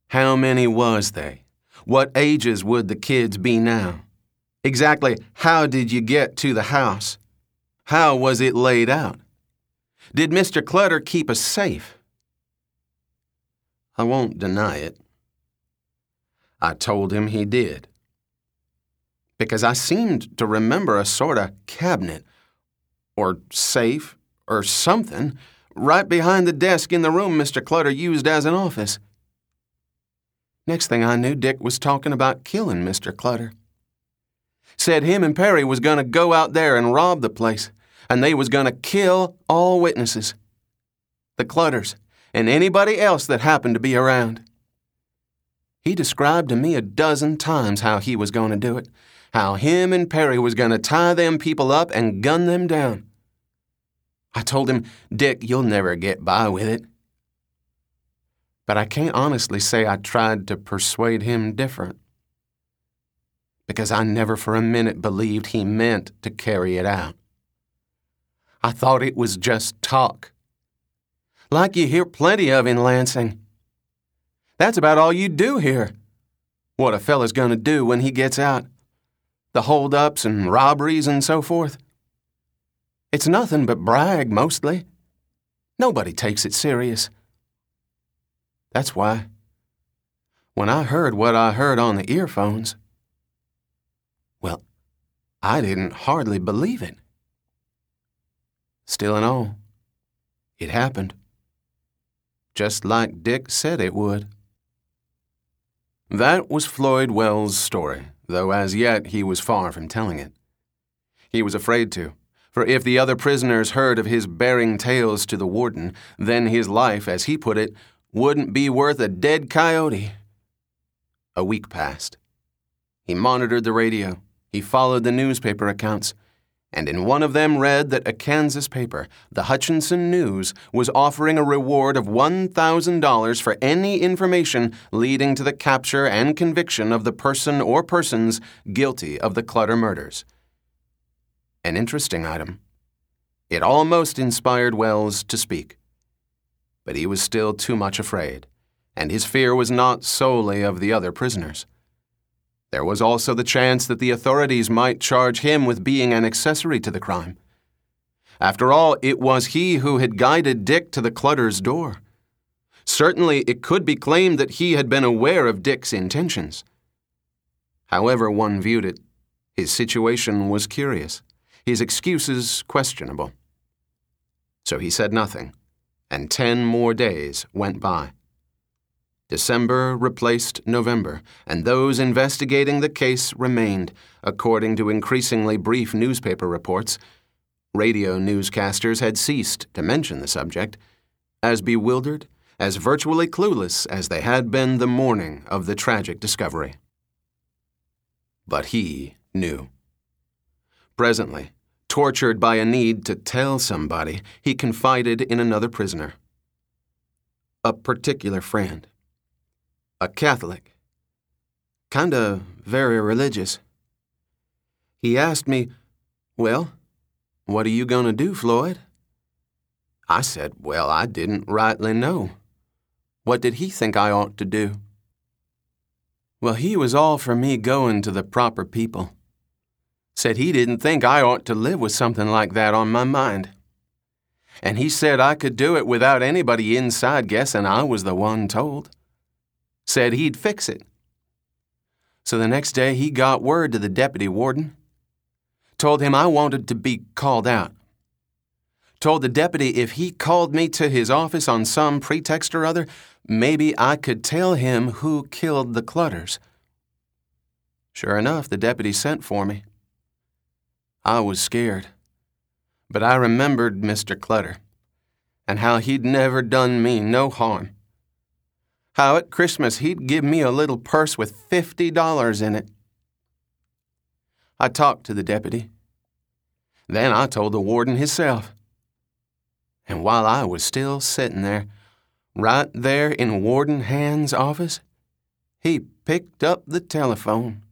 How many was they? What ages would the kids be now? Exactly how did you get to the house? How was it laid out? Did Mr. Clutter keep a safe? I won't deny it. I told him he did. Because I seemed to remember a sort of cabinet, or safe, or something, right behind the desk in the room Mr. Clutter used as an office. Next thing I knew, Dick was talking about killing Mr. Clutter. Said him and Perry was going to go out there and rob the place, and they was going to kill all witnesses. The Clutters, and anybody else that happened to be around. He described to me a dozen times how he was going to do it, how him and Perry was going to tie them people up and gun them down. I told him, Dick, you'll never get by with it. But I can't honestly say I tried to persuade him different. Because I never for a minute believed he meant to carry it out. I thought it was just talk. Like you hear plenty of in Lansing. That's about all you do hear. What a fella's going to do when he gets out. The hold-ups and robberies and so forth. It's nothing but brag, mostly. Nobody takes it serious. That's why, when I heard what I heard on the earphones, well, I didn't hardly believe it. Still and all, it happened. Just like Dick said it would. That was Floyd Wells' story, though as yet he was far from telling it. He was afraid to, for if the other prisoners heard of his bearing tales to the warden, then his life, as he put it, wouldn't be worth a dead coyote. A week passed. He monitored the radio. He followed the newspaper accounts. And in one of them read that a Kansas paper, the Hutchinson News, was offering a reward of $1,000 for any information leading to the capture and conviction of the person or persons guilty of the Clutter murders. An interesting item. It almost inspired Wells to speak. But he was still too much afraid, and his fear was not solely of the other prisoners. There was also the chance that the authorities might charge him with being an accessory to the crime. After all, it was he who had guided Dick to the Clutter's door. Certainly, it could be claimed that he had been aware of Dick's intentions. However one viewed it, his situation was curious, his excuses questionable. So he said nothing, and 10 more days went by. December replaced November, and those investigating the case remained, according to increasingly brief newspaper reports. Radio newscasters had ceased to mention the subject, as bewildered, as virtually clueless as they had been the morning of the tragic discovery. But he knew. Presently, tortured by a need to tell somebody, he confided in another prisoner. A particular friend. A Catholic. Kinda very religious. He asked me, "Well, what are you going to do, Floyd?" I said, well, I didn't rightly know. What did he think I ought to do? Well, he was all for me going to the proper people. Said he didn't think I ought to live with something like that on my mind. And he said I could do it without anybody inside guessing I was the one told. Said he'd fix it. So the next day he got word to the deputy warden. Told him I wanted to be called out. Told the deputy if he called me to his office on some pretext or other, maybe I could tell him who killed the Clutters. Sure enough, the deputy sent for me. I was scared, but I remembered Mr. Clutter and how he'd never done me no harm. How at Christmas he'd give me a little purse with $50 in it. I talked to the deputy. Then I told the warden himself. And while I was still sitting there, right there in Warden Hand's office, he picked up the telephone.